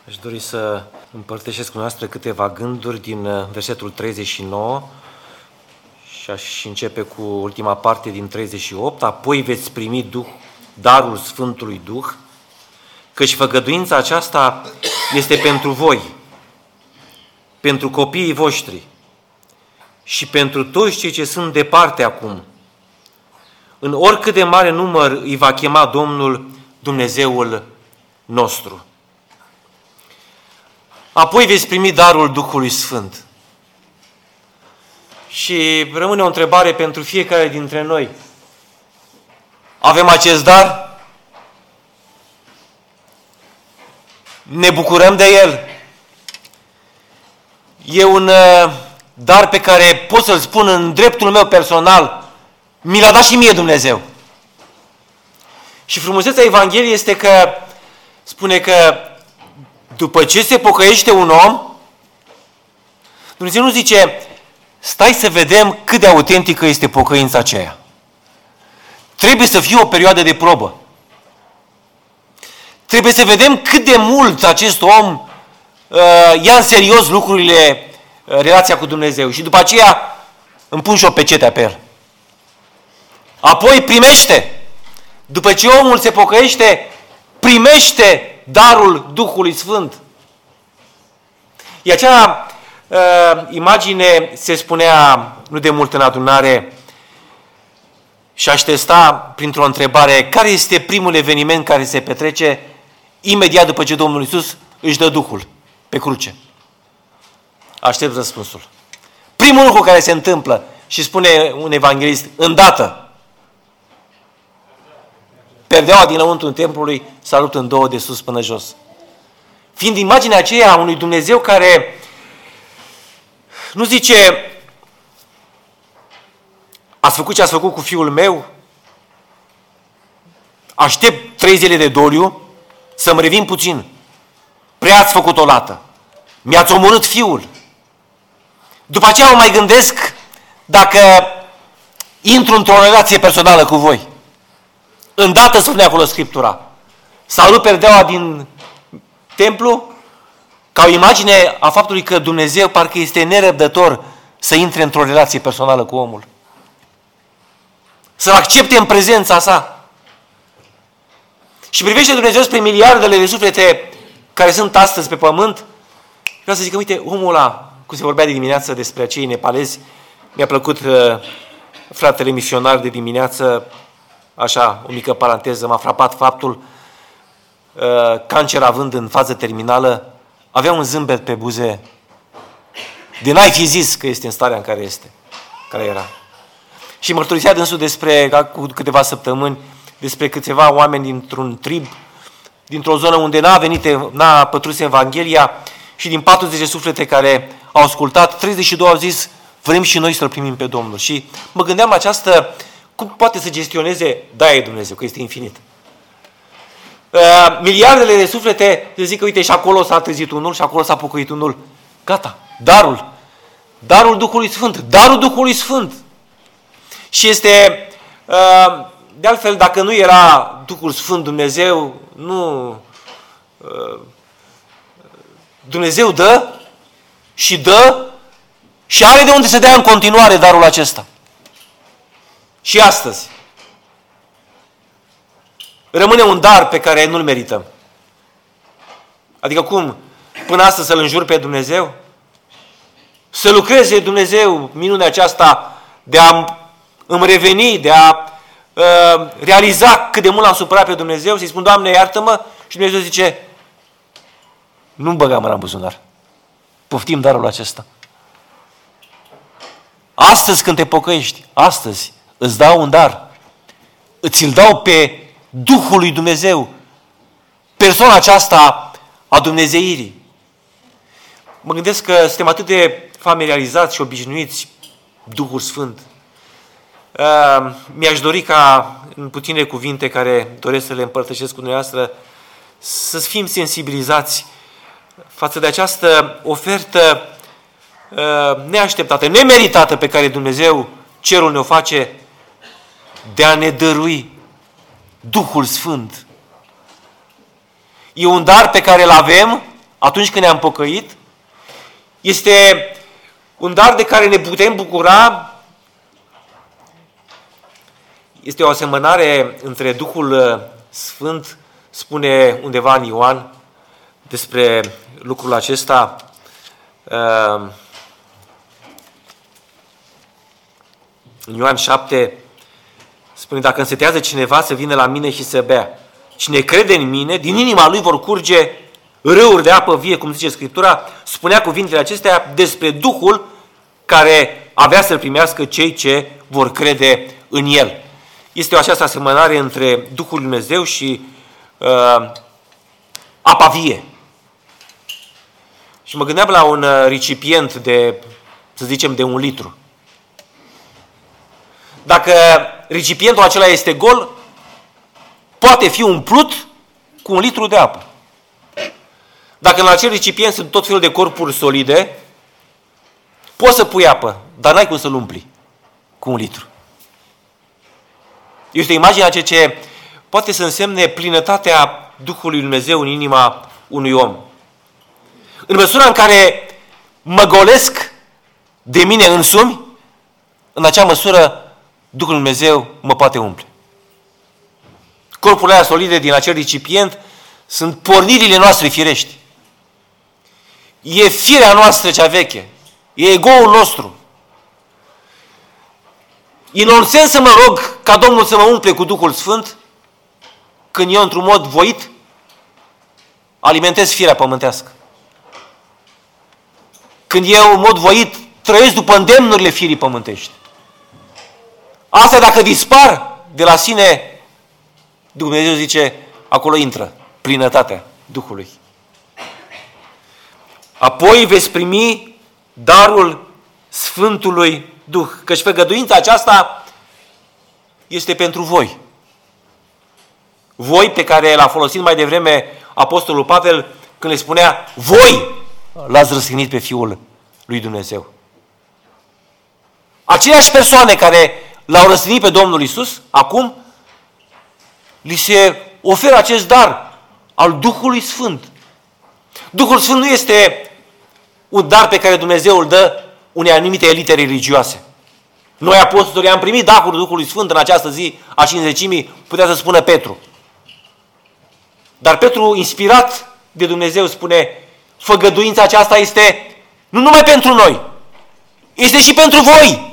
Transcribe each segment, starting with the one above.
Aș dori să împărtășesc cu noastră câteva gânduri din versetul 39 și aș începe cu ultima parte din 38. Apoi veți primi darul Sfântului Duh, căci făgăduința aceasta este pentru voi, pentru copiii voștri și pentru toți cei ce sunt departe acum. În oricât de mare număr îi va chema Domnul Dumnezeul nostru. Apoi veți primi darul Duhului Sfânt. Și rămâne o întrebare pentru fiecare dintre noi. Avem acest dar? Ne bucurăm de el? E un dar pe care pot să-l spun în dreptul meu personal. Mi l-a dat și mie Dumnezeu. Și frumusețea Evangheliei este că spune că după ce se pocăiește un om, Dumnezeu nu zice, stai să vedem cât de autentică este pocăința aceea. Trebuie să fie o perioadă de probă. Trebuie să vedem cât de mult acest om ia în serios lucrurile, relația cu Dumnezeu. Și după aceea îmi pun și o pecetea pe el. Apoi primește. După ce omul se pocăiește, primește darul Duhului Sfânt. E acea imagine, se spunea nu de mult în adunare, și aș testa printr-o întrebare, care este primul eveniment care se petrece imediat după ce Domnul Iisus își dă Duhul pe cruce? Aștept răspunsul. Primul lucru care se întâmplă, și spune un evanghelist, îndată, perdeaua dinăuntru templului s-a rupt în două de sus până jos. Fiind imaginea aceea a unui Dumnezeu care nu zice, ați făcut ce ați făcut cu fiul meu, aștept 3 zile de doliu să-mi revin puțin. Prea ați făcut o lată. Mi-ați omorât fiul. După aceea mă mai gândesc dacă intru într-o relație personală cu voi. Îndată spune acolo Scriptura. S-a rupt perdeaua din templu ca o imagine a faptului că Dumnezeu parcă este nerăbdător să intre într-o relație personală cu omul. Să-l accepte în prezența sa. Și privește Dumnezeu spre miliardele de suflete care sunt astăzi pe pământ. Vreau să zic că, uite, omul ăla, cum se vorbea de dimineață despre acei nepalezi, mi-a plăcut fratele misionar de dimineață, așa, o mică paranteză, m-a frapat faptul, cancer având în fază terminală, avea un zâmbet pe buze de n-ai fi zis că este în starea în care era. Și mărturisea dânsul cu câteva săptămâni, despre câțiva oameni dintr-un trib, dintr-o zonă unde n-a pătrus Evanghelia, și din 40 de suflete care au ascultat, 32 au zis, vrem și noi să-L primim pe Domnul. Și mă gândeam cum poate să gestioneze, e Dumnezeu, că este infinit. Miliardele de suflete, se zic că uite, și acolo s-a trezit unul, și acolo s-a pocăit unul. Gata, darul Duhului Sfânt, darul Duhului Sfânt. Și este, de altfel, dacă nu era Duhul Sfânt, Dumnezeu dă și are de unde să dea în continuare darul acesta. Și astăzi rămâne un dar pe care nu-l merităm. Adică cum? Până astăzi să-L înjur pe Dumnezeu? Să lucreze Dumnezeu minunea aceasta de a îmi reveni, de a realiza cât de mult l-am supărat pe Dumnezeu, să-i spun, Doamne, iartă-mă, și Dumnezeu zice, nu-mi băga mâna în buzunar. Poftim darul acesta. Astăzi când te pocăiești, astăzi îți dau un dar. Îți-l dau pe Duhul lui Dumnezeu. Persoana aceasta a dumnezeirii. Mă gândesc că suntem atât de familiarizați și obișnuiți Duhul Sfânt. Mi-aș dori ca, în puține cuvinte care doresc să le împărtășesc cu dumneavoastră, să fim sensibilizați față de această ofertă neașteptată, nemeritată pe care Dumnezeu, cerul, ne-o face de a ne dărui Duhul Sfânt. E un dar pe care îl avem atunci când ne-am pocăit. Este un dar de care ne putem bucura. Este o asemănare între Duhul Sfânt, spune undeva în Ioan despre lucrul acesta. În Ioan 7 spune: dacă însetează cineva să vină la mine și să bea. Cine crede în mine, din inima lui vor curge râuri de apă vie, cum zice Scriptura. Spunea cuvintele acestea despre Duhul care avea să-L primească cei ce vor crede în El. Este o această asemănare între Duhul lui Dumnezeu și apa vie. Și mă gândeam la un recipient de, să zicem, de 1 litru. Dacă recipientul acela este gol, poate fi umplut cu 1 litru de apă. Dacă în acel recipient sunt tot felul de corpuri solide, poți să pui apă, dar n-ai cum să-l umpli cu 1 litru. Este imaginea ce poate să însemne plinătatea Duhului Lui Dumnezeu în inima unui om. În măsura în care mă golesc de mine însumi, în acea măsură Duhul Lui Dumnezeu mă poate umple. Corpurile alea solide din acel recipient sunt pornirile noastre firești. E firea noastră cea veche. E ego-ul nostru. E nonsens să mă rog ca Domnul să mă umple cu Duhul Sfânt când eu, într-un mod voit, alimentez firea pământească. Când eu, în mod voit, trăiesc după îndemnurile firii pământești. Asta, dacă dispar de la sine, Dumnezeu zice, acolo intră plinătatea Duhului. Apoi veți primi darul Sfântului Duh. Căci făgăduința aceasta este pentru voi. Voi pe care l-a folosit mai devreme Apostolul Pavel când le spunea: voi l-ați răstignit pe Fiul lui Dumnezeu. Aceleași persoane care l-au răstignit pe Domnul Iisus, acum li se oferă acest dar al Duhului Sfânt. Duhul Sfânt nu este un dar pe care Dumnezeu îl dă unei anumite elite religioase. Noi, apostolii, am primit darul Duhului Sfânt în această zi a Cincizecimii, putea să spună Petru. Dar Petru, inspirat de Dumnezeu, spune: făgăduința aceasta este nu numai pentru noi, este și pentru voi.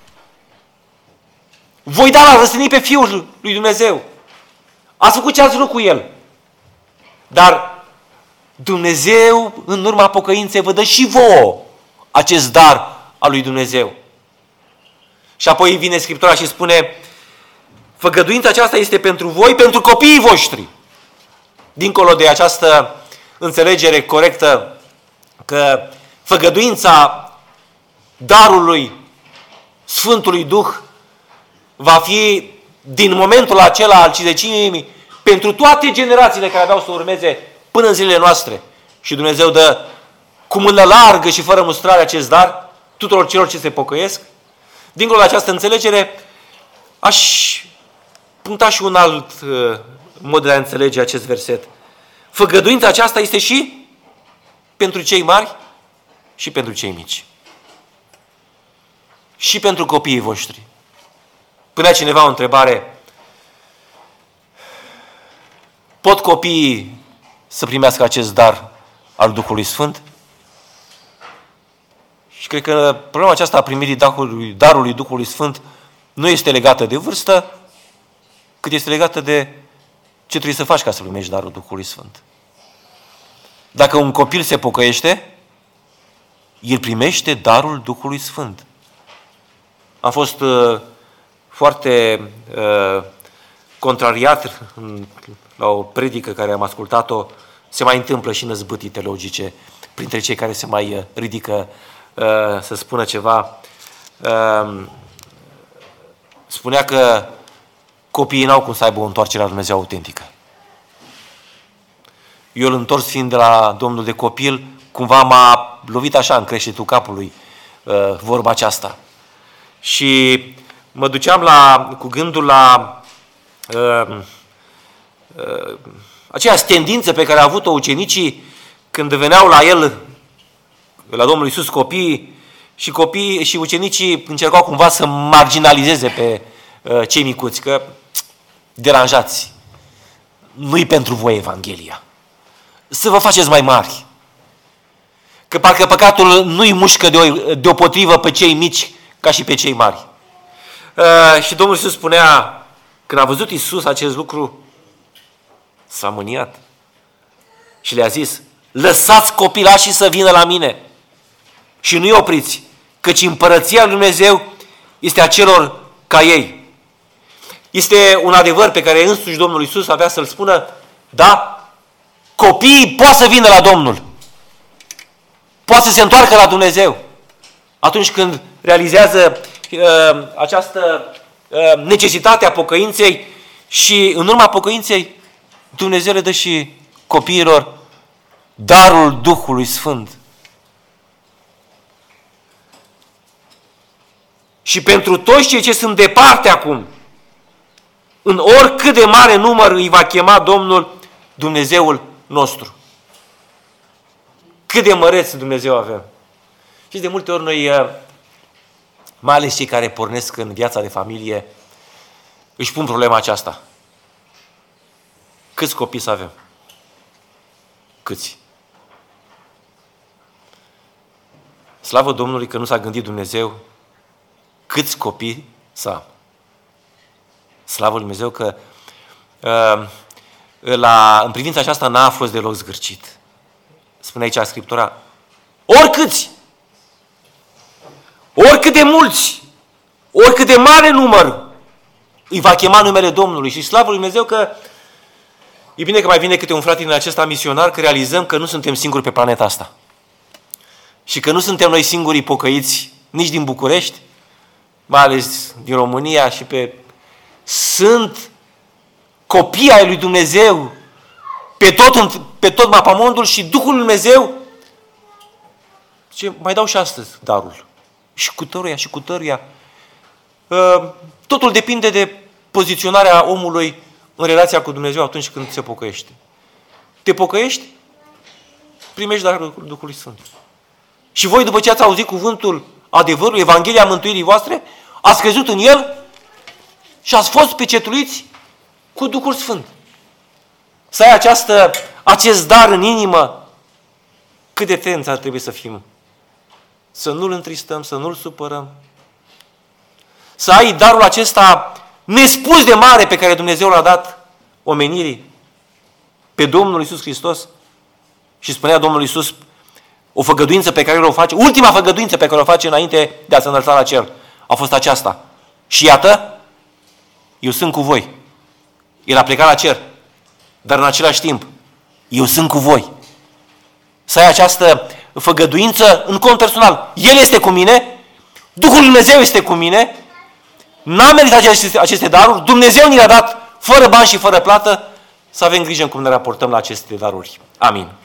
Voi da la răstignit pe Fiul lui Dumnezeu. Ați făcut ce ați vrut cu El. Dar Dumnezeu, în urma pocăinței, vă dă și vouă acest dar al lui Dumnezeu. Și apoi vine Scriptura și spune: făgăduința aceasta este pentru voi, pentru copiii voștri. Dincolo de această înțelegere corectă că făgăduința darului Sfântului Duh va fi din momentul acela al Cincizecimii pentru toate generațiile care aveau să urmeze până în zilele noastre. Și Dumnezeu dă cu mână largă și fără mustrare acest dar tuturor celor ce se pocăiesc. Dincolo de această înțelegere, aș puncta și un alt mod de a înțelege acest verset. Făgăduința aceasta este și pentru cei mari și pentru cei mici. Și pentru copiii voștri. Punea cineva o întrebare: pot copiii să primească acest dar al Duhului Sfânt? Și cred că problema aceasta a primirii darului Duhului Sfânt nu este legată de vârstă, cât este legată de ce trebuie să faci ca să primești darul Duhului Sfânt. Dacă un copil se pocăiește, el primește darul Duhului Sfânt. Am fost foarte contrariat la o predică care am ascultat-o. Se mai întâmplă și năzbâtii teologice printre cei care se mai ridică să spună ceva. Spunea că copiii n-au cum să aibă o întoarcere la Dumnezeu autentică. Eu îl întors fiind de la Domnul de copil, cumva m-a lovit așa în creștetul capului vorba aceasta. Și mă duceam cu gândul la aceeași tendință pe care a avut-o ucenicii când veneau la el, la Domnul Iisus, copiii și ucenicii încercau cumva să marginalizeze pe cei micuți, că deranjați. Nu-i pentru voi Evanghelia. Să vă faceți mai mari. Că parcă păcatul nu-i mușcă deopotrivă pe cei mici ca și pe cei mari. Și Domnul Iisus spunea, când a văzut Iisus acest lucru, s-a mâniat și le-a zis, lăsați copilașii să vină la mine și nu-i opriți, căci împărăția lui Dumnezeu este a celor ca ei. Este un adevăr pe care însuși Domnul Iisus avea să-l spună, da, copiii pot să vină la Domnul, poate să se întoarcă la Dumnezeu atunci când realizează această necesitate a pocăinței și în urma pocăinței Dumnezeu le dă și copiilor darul Duhului Sfânt. Și pentru toți cei ce sunt departe acum, în oricât de mare număr îi va chema Domnul Dumnezeul nostru. Cât de măreț Dumnezeu avem. Și de multe ori noi, mai ales cei care pornesc în viața de familie, își pun problema aceasta. Câți copii să avem? Câți? Slavă Domnului că nu s-a gândit Dumnezeu câți copii să am. Slavă Lui Dumnezeu că în privința aceasta n-a fost deloc zgârcit. Spune aici Scriptura, oricâți, oricât de mulți, oricât de mare număr, îi va chema numele Domnului. Și slavă Lui Dumnezeu că e bine că mai vine câte un frate din acesta misionar, că realizăm că nu suntem singuri pe planeta asta. Și că nu suntem noi singurii pocăiți, nici din București, mai ales din România sunt copii ai lui Dumnezeu pe tot mapamondul și Duhul lui Dumnezeu ce mai dau și astăzi darul. Și cu tăruia și cu tăruia. Totul depinde de poziționarea omului în relația cu Dumnezeu atunci când se pocăiește. Te pocăiești, primești darul Duhului Sfânt. Și voi, după ce ați auzit cuvântul adevărului, Evanghelia mântuirii voastre, ați crezut în El și ați fost pecetuiți cu Duhul Sfânt. Să ai acest dar în inimă, cât de atenți ar trebui să fim. Să nu-L întristăm, să nu-L supărăm. Să ai darul acesta nespus de mare pe care Dumnezeu l-a dat omenirii pe Domnul Iisus Hristos. Și spunea Domnul Iisus o făgăduință pe care o face, ultima făgăduință pe care o face înainte de a se înălța la cer, a fost aceasta. Și iată, eu sunt cu voi. El a plecat la cer, dar în același timp, eu sunt cu voi. Să ai această făgăduință în cont personal. El este cu mine, Duhul Lui Dumnezeu este cu mine, n-am meritat aceste daruri, Dumnezeu ni le-a dat fără bani și fără plată, să avem grijă în cum ne raportăm la aceste daruri. Amin.